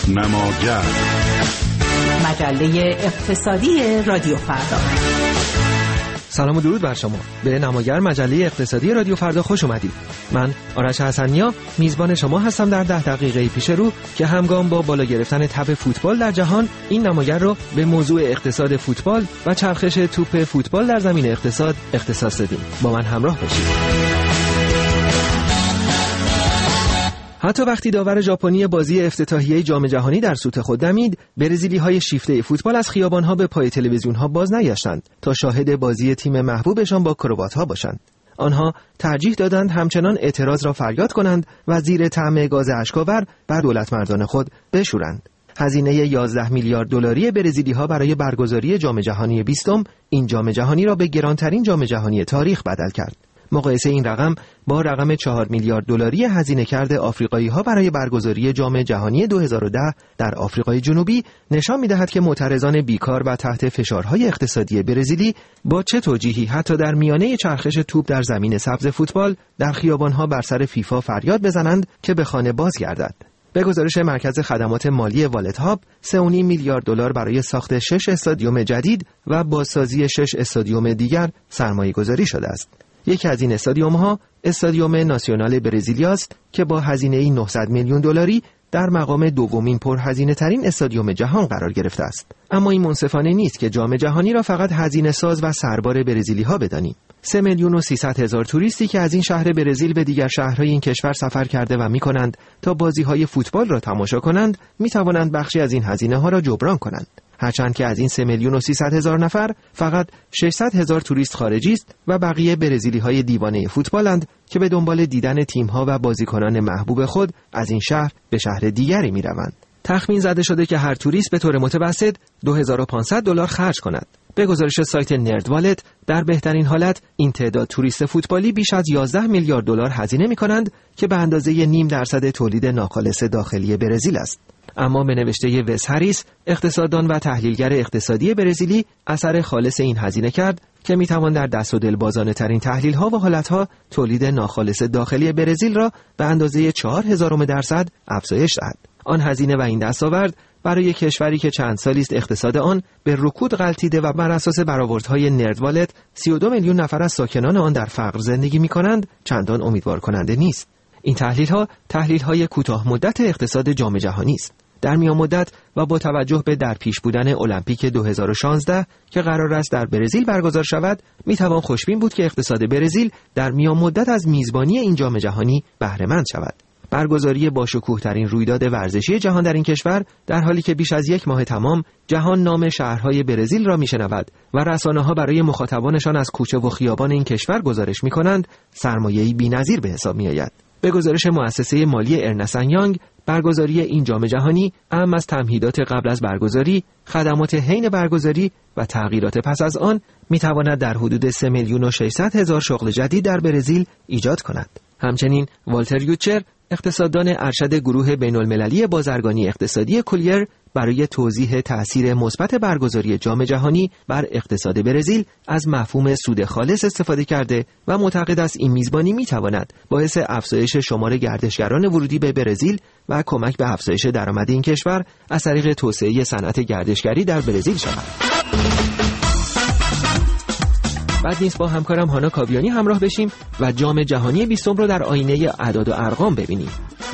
نماگر، مجله اقتصادی رادیو فردا. سلام و درود بر شما. به نماگر مجله اقتصادی رادیو فردا خوش اومدید. من آرش حسنیا میزبان شما هستم در 10 دقیقه پیش رو که همگام با بالا گرفتن تب فوتبال در جهان این نماگر رو به موضوع اقتصاد فوتبال و چرخش توپ فوتبال در زمین اقتصاد اختصاص دادیم. با من همراه باشید. حتی وقتی داور ژاپنی بازی افتتاحیه جام جهانی در سوت خود دمید، برزیلی‌های شیفته فوتبال از خیابان‌ها به پای تلویزیون‌ها باز نگشتند تا شاهد بازی تیم محبوبشان با کروات‌ها باشند. آنها ترجیح دادند همچنان اعتراض را فریاد کنند و زیر طعم گاز اشک‌آور بر دولتمردان خود بشورند. هزینه 11 میلیارد دلاری برزیلی‌ها برای برگزاری جام جهانی 20 این جام جهانی را به گرانترین جام جهانی تاریخ بدل کرد. مقایسه این رقم با رقم 4 میلیارد دلاری هزینه کرده آفریقایی‌ها برای برگزاری جام جهانی 2010 در آفریقای جنوبی نشان می‌دهد که معترضان بیکار و تحت فشارهای اقتصادی برزیلی با چه توجیهی حتی در میانه چرخش توپ در زمین سبز فوتبال در خیابان‌ها بر سر فیفا فریاد بزنند که به خانه بازگردد. به گزارش مرکز خدمات مالی والت هاب 3.5 میلیارد دلار برای ساخت 6 استادیوم جدید و بازسازی 6 استادیوم دیگر سرمایه‌گذاری شده است. یکی از این استادیوم‌ها استادیوم ناسیونال برزیلیا است که با هزینه 900 میلیون دلاری در مقام دومین پرهزینه‌ترین استادیوم جهان قرار گرفته است. اما این منصفانه نیست که جام جهانی را فقط هزینه ساز و سربار برزیلی‌ها بدانیم. 3,300,000 توریستی که از این شهر برزیل به دیگر شهرهای این کشور سفر کرده و می‌کنند تا بازی‌های فوتبال را تماشا کنند، می‌توانند بخشی از این هزینه‌ها را جبران کنند. هرچند که از این 3,300,000 نفر فقط 600,000 توریست خارجی است و بقیه برزیلی‌های دیوانه فوتبالند که به دنبال دیدن تیم‌ها و بازیکنان محبوب خود از این شهر به شهر دیگری می‌روند. تخمین زده شده که هر توریست به طور متوسط 2500 دلار خرج کند. به گزارش سایت نردوالت در بهترین حالت این تعداد توریست فوتبالی بیش از 11 میلیارد دلار هزینه می‌کنند که به اندازه 0.5% تولید ناخالص داخلی برزیل است. اما به نوشته وس هریس، اقتصاددان و تحلیلگر اقتصادی برزیلی، اثر خالص این هزینه کرد که میتوان در دست و دل بازانه ترین تحلیل ها و حالت ها تولید ناخالص داخلی برزیل را به اندازه 0.04% افزایش دهد. آن هزینه و این دستاورد برای کشوری که چند سالی است اقتصاد آن به رکود غلطیده و بر اساس برآوردهای نردوالت 32 میلیون نفر از ساکنان آن در فقر زندگی می‌کنند چندان امیدوار کننده نیست. این تحلیل‌های کوتاه مدت اقتصاد جام جهانی است. در میان مدت و با توجه به در پیش بودن المپیک 2016 که قرار است در برزیل برگزار شود، میتوان خوشبین بود که اقتصاد برزیل در میان مدت از میزبانی این جام جهانی بهره مند شود. برگزاری با شکوه ترین رویداد ورزشی جهان در این کشور در حالی که بیش از یک ماه تمام جهان نام شهرهای برزیل را میشنود و رسانه‌ها برای مخاطبانشان از کوچه و خیابان این کشور گزارش میکنند، سرمایه‌ای بی‌نظیر به حساب میآید. به گزارش مؤسسه مالی ارنست اند یانگ، برگزاری این جام جهانی اهم از تمهیدات قبل از برگزاری، خدمات حین برگزاری و تغییرات پس از آن میتواند در حدود 3,600,000 شغل جدید در برزیل ایجاد کند. همچنین والتر یوچر، اقتصاددان ارشد گروه بین‌المللی بازرگانی اقتصادی کولیر، برای توضیح تأثیر مثبت برگزاری جام جهانی بر اقتصاد برزیل از مفهوم سود خالص استفاده کرده و معتقد است این میزبانی میتواند باعث افزایش شمار گردشگران ورودی به برزیل و کمک به افزایش درآمد این کشور از طریق توسعه صنعت گردشگری در برزیل شود. بعد نیست با همکارم هانا کاویانی همراه بشیم و جام جهانی 20 رو در آینه اعداد و ارقام ببینیم.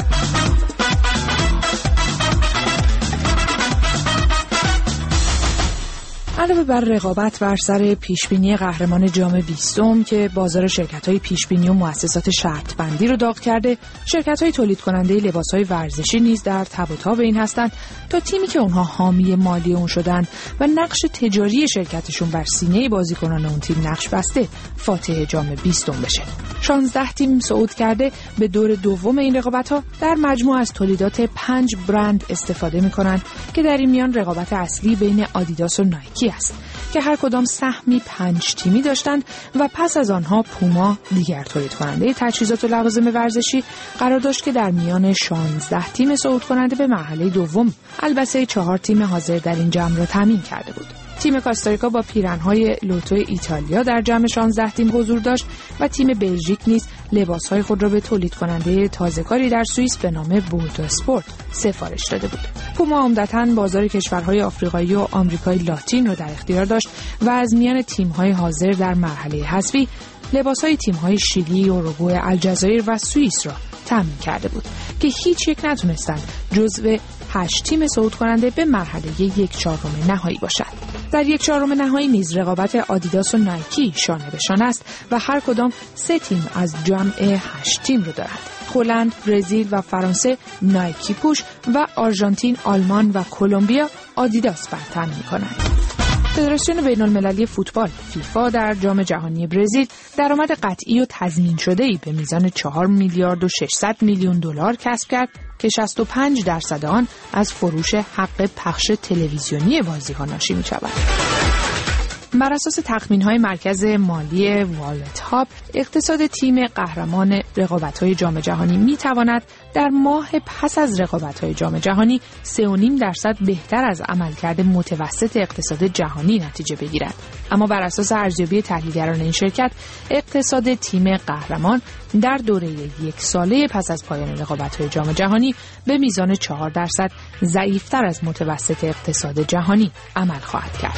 علاوه بر رقابت بر سر پیشبینی قهرمان جام 20 که بازار شرکت‌های پیشبینی و مؤسسات شرط بندی رو داغ کرده، شرکت‌های تولید کننده لباس‌های ورزشی نیز در تب و تاب این هستند تا تیمی که اونها حامی مالی اون شدن و نقش تجاری شرکتشون بر سینه بازیکنان اون تیم نقش بسته فاتح جام 20 بشه. 16 تیم صعود کرده به دور دوم این رقابت‌ها در مجموع از تولیدات 5 برند استفاده می‌کنند که در این میان رقابت اصلی بین آدیداس و نایکی است که هر کدام سهمی 5 تیمی داشتند و پس از آنها پوما، دیگر تولید کننده تجهیزات و لوازم ورزشی، قرار داشت که در میان 16 تیم صعود کننده به مرحله دوم البته 4 تیم حاضر در این جمع را تامین کرده بود. تیم کاستاریکا با پیرنهای لوتو ایتالیا در جمع 16 تیم حضور داشت و تیم بلژیک نیز لباسهای خود را به تولید کننده تازه‌کاری در سوئیس به نام بورتو اسپورت سفارش داده بود. پوما عمدتاً بازار کشورهای آفریقایی و آمریکای لاتین را در اختیار داشت و از میان تیم‌های حاضر در مرحله حذفی لباسهای تیم‌های شیلی، اوروگوئه، الجزایر و سوئیس را تامین کرده بود که هیچ یک نتونستند جزو 8 تیم صعود کننده به مرحله 1/4 نهایی باشد. در 1/4 نهایی نیز رقابت آدیداس و نایکی شانه به شانه است و هر کدام 3 تیم از جمع 8 تیم رو دارند. هلند، برزیل و فرانسه نایکی پوش و آرژانتین، آلمان و کلمبیا آدیداس بر تن می‌کنند. فدراسیون بین‌المللی فوتبال فیفا در جام جهانی برزیل درآمد قطعی و تضمین شده‌ای به میزان 4 میلیارد و 600 میلیون دلار کسب کرد که 65% آن از فروش حق پخش تلویزیونی بازی‌ها ناشی می‌شود. بر اساس تخمین‌های مرکز مالی والت هاب، اقتصاد تیم قهرمان رقابت‌های جام جهانی می‌تواند در ماه پس از رقابت‌های جام جهانی 3.5% بهتر از عملکرد متوسط اقتصاد جهانی نتیجه بگیرد. اما بر اساس ارزیابی تحلیلگران این شرکت، اقتصاد تیم قهرمان در دوره 1 ساله پس از پایان رقابت‌های جام جهانی به میزان 4% ضعیف‌تر از متوسط اقتصاد جهانی عمل خواهد کرد.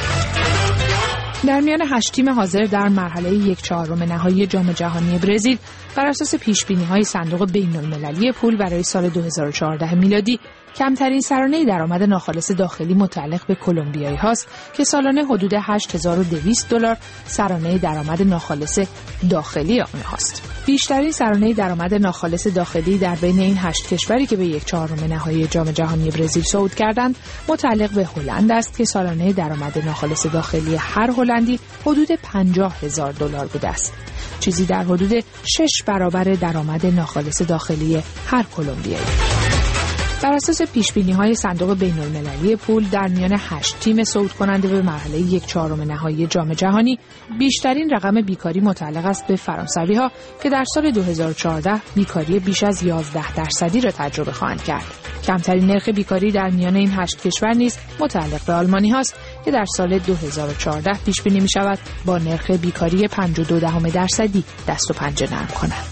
در میان 8 تیم حاضر در مرحله 1/4 نهایی جام جهانی برزیل بر اساس پیش‌بینی‌های صندوق بین‌المللی پول برای سال 2014 میلادی کمترین سرانه درآمد ناخالص داخلی متعلق به کلمبیایی هاست که سالانه حدود $8200 سرانه درآمد ناخالص داخلی آنهاست. بیشترین سرانه درآمد ناخالص داخلی در بین این 8 کشوری که به 1/4 نهایی جام جهانی برزیل صعود کردند متعلق به هلند است که سالانه درآمد ناخالص داخلی هر هلندی حدود $50,000 بوده است. چیزی در حدود 6 برابر درآمد ناخالص داخلی هر کلمبیایی. بر اساس پیش‌بینی‌های صندوق بین‌المللی پول در میان 8 تیم صعود کننده به مرحله 1/4 نهایی جام جهانی، بیشترین رقم بیکاری متعلق است به فرانسوی‌ها که در سال 2014 بیکاری بیش از 11% را تجربه خواهند کرد. کمترین نرخ بیکاری در میان این 8 کشور نیز متعلق به آلمانی‌هاست که در سال 2014 پیش‌بینی می‌شود با نرخ بیکاری 52% دست و پنجه نرم کنند.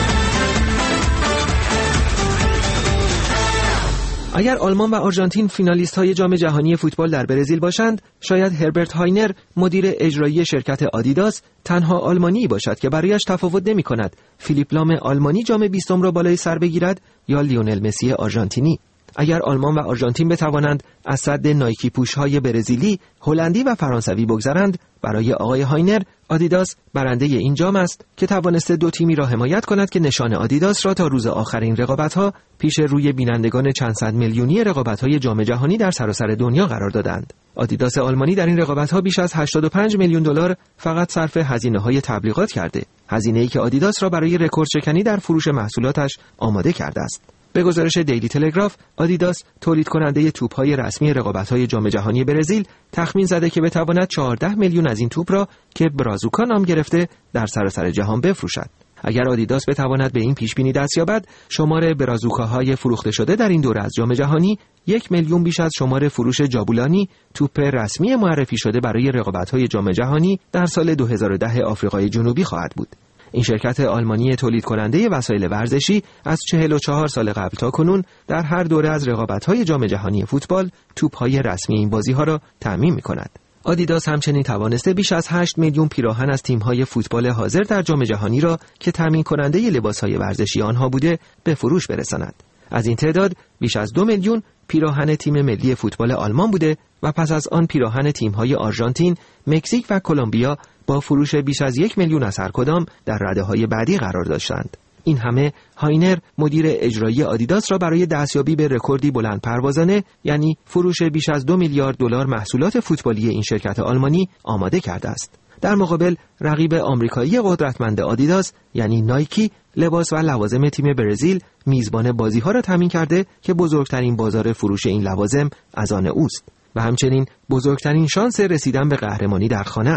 اگر آلمان و آرژانتین فینالیست‌های جام جهانی فوتبال در برزیل باشند، شاید هربرت هاینر، مدیر اجرایی شرکت آدیداس، تنها آلمانی باشد که برایش تفاوت نمی‌کند فیلیپ لام آلمانی جام 20 را بالای سر بگیرد یا لیونل مسی آرژانتینی. اگر آلمان و آرژانتین بتوانند از سد نایکی پوش‌های برزیلی، هلندی و فرانسوی بگذرند، برای آقای هاینر آدیداس برنده این جام است که توانسته 2 تیمی را حمایت کند که نشان آدیداس را تا روز آخرین رقابت‌ها پیش روی بینندگان چند صد میلیونی رقابت‌های جام جهانی در سراسر دنیا قرار دادند. آدیداس آلمانی در این رقابت‌ها بیش از $85 میلیون فقط صرف هزینه‌های تبلیغات کرده، هزینه‌ای که آدیداس را برای رکورد شکنی در فروش محصولاتش آماده کرده است. به گزارش دیلی تلگراف، آدیداس تولید کننده توپ‌های رسمی رقابت‌های جام جهانی برزیل تخمین زده که بتواند 14 میلیون از این توپ را که برازوکا نام گرفته در سراسر جهان بفروشد. اگر آدیداس بتواند به این پیش‌بینی دست یابد، شمار برازوکاهای فروخته شده در این دوره از جام جهانی 1 میلیون بیش از شمار فروش جابولانی، توپ رسمی معرفی شده برای رقابت‌های جام جهانی در سال 2010 آفریقای جنوبی خواهد بود. این شرکت آلمانی تولید کننده وسایل ورزشی از 44 سال قبل تا کنون در هر دوره از رقابت‌های جام جهانی فوتبال توپ‌های رسمی این بازی‌ها را تامین می‌کند. آدیداس همچنین توانسته بیش از 8 میلیون پیراهن از تیم‌های فوتبال حاضر در جام جهانی را که تامین کننده لباس‌های ورزشی آنها بوده به فروش برساند. از این تعداد بیش از 2 میلیون پیراهن تیم ملی فوتبال آلمان بوده و پس از آن پیراهن تیم‌های آرژانتین، مکزیک و کلمبیا با فروش بیش از 1 میلیون از هر کدام در رده‌های بعدی قرار داشتند. این همه هاینر، مدیر اجرایی آدیداس را برای دستیابی به رکوردی بلند پروازانه، یعنی فروش بیش از $2 میلیارد محصولات فوتبالی این شرکت آلمانی آماده کرده است. در مقابل رقیب آمریکایی قدرتمند آدیداس یعنی نایکی، لباس و لوازم تیم برزیل میزبان بازی‌ها را تامین کرده که بزرگترین بازار فروش این لوازم از آن اوست و همچنین بزرگترین شانس رسیدن به قهرمانی در خانه است.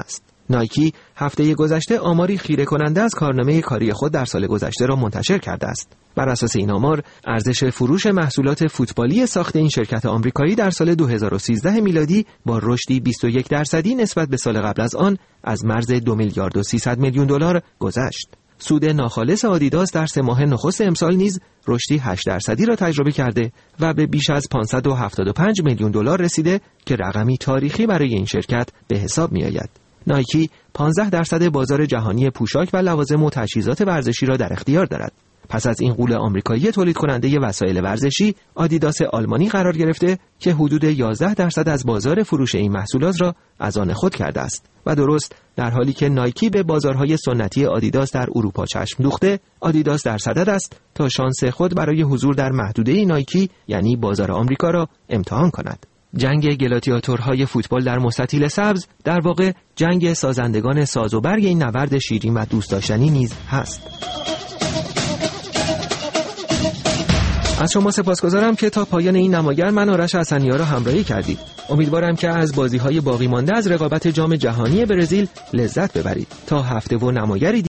نایکی هفته گذشته آماری خیره کننده از کارنامه کاری خود در سال گذشته را منتشر کرده است. بر اساس این آمار، ارزش فروش محصولات فوتبالی ساخت این شرکت آمریکایی در سال 2013 میلادی با رشدی 21% نسبت به سال قبل از آن از مرز 2 میلیارد و 300 میلیون دلار گذشت. سود ناخالص آدیداس در 3 ماه نخست امسال نیز رشدی 8% را تجربه کرده و به بیش از 575 میلیون دلار رسیده که رقمی تاریخی برای این شرکت به حساب می آید. نایکی 15% بازار جهانی پوشاک و لوازم و تجهیزات ورزشی را در اختیار دارد. پس از این غول آمریکایی تولید کننده وسایل ورزشی، آدیداس آلمانی قرار گرفته که حدود 11% از بازار فروش این محصولات را از آن خود کرده است. و درست در حالی که نایکی به بازارهای سنتی آدیداس در اروپا چشم دوخته، آدیداس در صدد است تا شانس خود برای حضور در محدوده نایکی یعنی بازار آمریکا را امتحان کند. جنگ گلادیاتورهای فوتبال در مستطیل سبز در واقع جنگ سازندگان ساز و برگ این نبرد شیرین و دوست داشتنی نیز هست. از شما سپاسگزارم که تا پایان این نماگر من آرش حسنی‌ها را همراهی کردید. امیدوارم که از بازی‌های باقی مانده از رقابت جام جهانی برزیل لذت ببرید. تا هفته و نمایری